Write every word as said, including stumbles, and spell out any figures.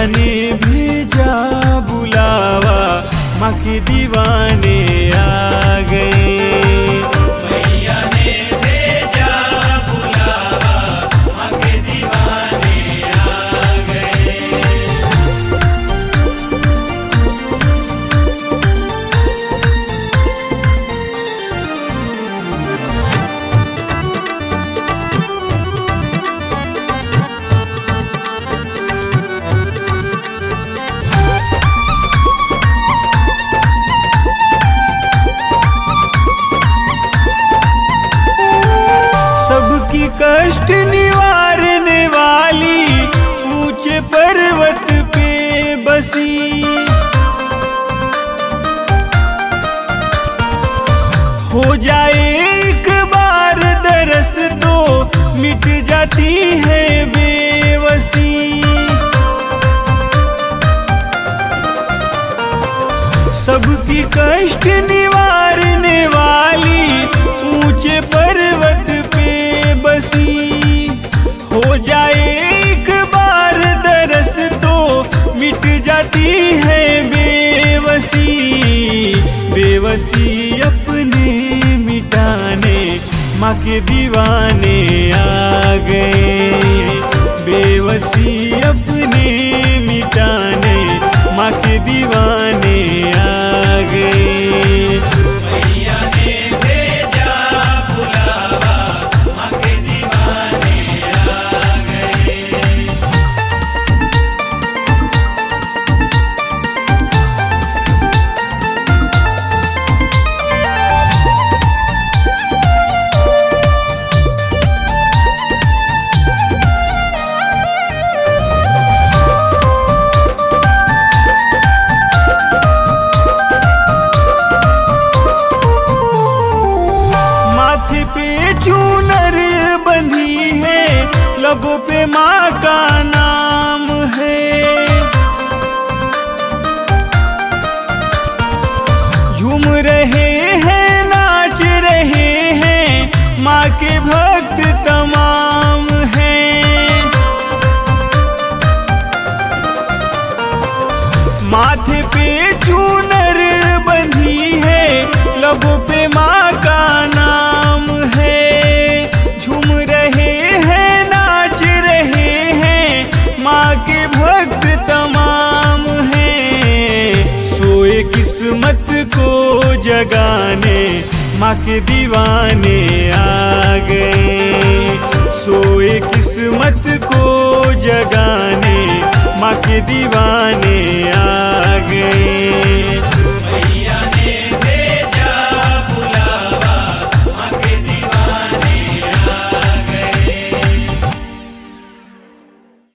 ने भेजा बुलावा, माँ के दीवाने आ गए। मैया ने भेजा बुलावा, माँ के दीवाने आ गए। सबकी कष्ट निवारने वाली, ऊंचे पर्वत पे बसी। हो जाए एक बार दरस तो मिट जाती है बेबसी। सबकी कष्ट निवारने वाली, ऊंचे पर्वत पे बसी। हो जाए एक बार दरस तो मिट जाती है बेबसी। बेबसी अपने मिटाने माँ के दीवाने आ गए। बेबसी अपने मिटाने माँ के दीवाने आ गए। मैया ने भेजा बुलावा, माँ के दीवाने आ गए। माथे पे चूनर बंधी है, लबों पे माँ का नाम है। झूम रहे हैं, नाच रहे हैं, माँ के भक्त तमाम हैं। माथे पे चूनर बंधी है, लबों पे माँ का नाम है। झूम रहे हैं, नाच रहे हैं, माँ के भक्त तमाम हैं। सोए किस्मत को जगाने माँ के दीवाने आ गए। सोए किस्मत को जगाने माँ के दीवाने आ